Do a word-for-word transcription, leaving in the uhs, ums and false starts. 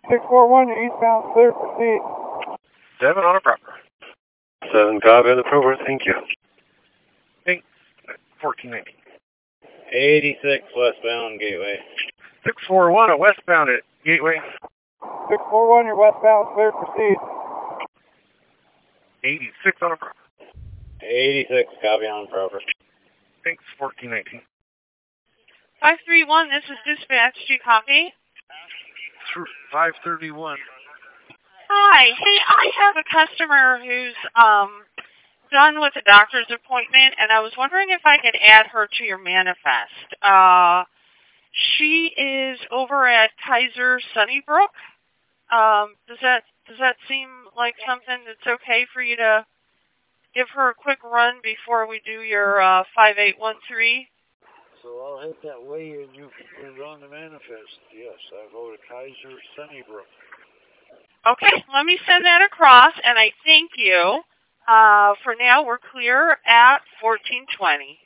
six four one, you're eastbound, clear, proceed. seven on a proper. seven, copy on the proper, thank you. Thanks. fourteen nineteen. eighty-six westbound Gateway. six four one, a westbound at Gateway. six four one, you're westbound, clear, proceed. eighty-six on a proper. eighty-six, copy on proper. Thanks, fourteen nineteen. five three one, this is dispatch. Do you copy? five thirty-one. Hi. Hey, I have a customer who's um done with a doctor's appointment, and I was wondering if I could add her to your manifest. Uh, she is over at Kaiser Sunnybrook. Um, does that does that seem like something that's okay for you to give her a quick run before we do your uh, five eight one three? So I'll head that way and you can put it on the manifest. Yes, I go to Kaiser Sunnybrook. Okay, let me send that across, and I thank you. Uh, for now, we're clear at fourteen twenty.